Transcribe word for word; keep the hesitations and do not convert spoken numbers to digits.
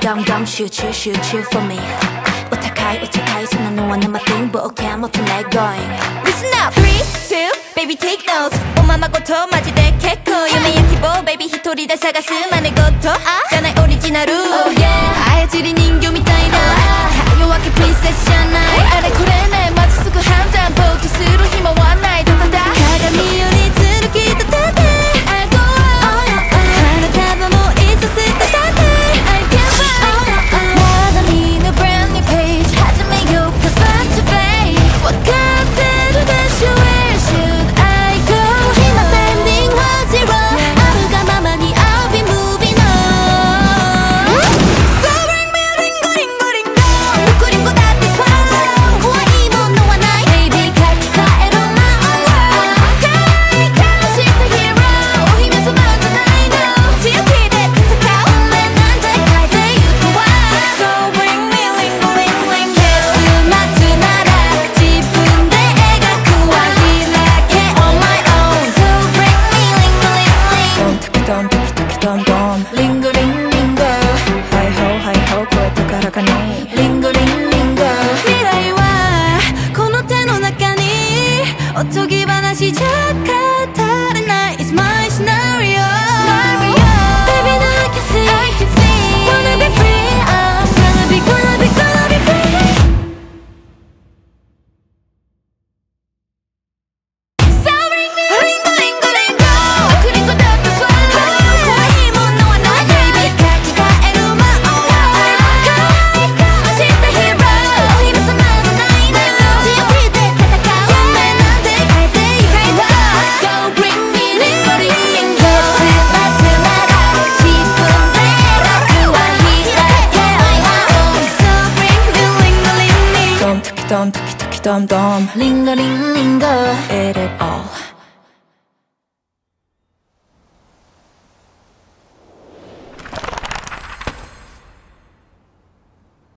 Don't don't shoot shoot shoot shoot for meお高いお高いそんなのは生 thing 冒険も止め going Listen up three two baby take those おままごとマジで結構夢や希望 baby 一人で探す真似事じゃないオリジナル Oh yeah 操り人形みたいな夜明けプリンセスじゃないあれこれねまっすぐ判断ぼーっとする暇はないただだ鏡よりずるき立てて I go on 花束もいさせてさて I can't wait まだ見ぬ brand new page 始めようか such a fate わかってるでしょ Where should I go 今 pending は zero あるがままに I'll be moving on So bring me ringo ringo ringo リコリコだって swallow 怖いものはない Baby 書き換えろ my own world 可愛い顔した hero お姫様じゃないの強気で戦う運命なんて変えてゆくわ So bring me ringo ringo ringo 結末なら自分で描くわ開け on my own So bring me ringo ringo ringo ドンタキドンタキドンドンリンゴリンリンゴハイホーハイホー声高らかにリンゴリンリンゴ未来はこの手の中におとぎ話じゃ語れない It's my scenario Baby now I can see Wanna be free I'm gonna be gonna be gonna be free So bring me ringo ringo ringo クリンゴだって swallow 怖いものはない Baby 書き換える my own world 可愛い顔した hero お姫様じゃないの強気で戦う運命なんて変えてゆくわ So bring me ringo ringo ringo 結末なら自分で描くわ開け on my own So bring me ringo ringo ringo ドンタキドンタキタキドンドンリンゴリンリンゴ Eat it all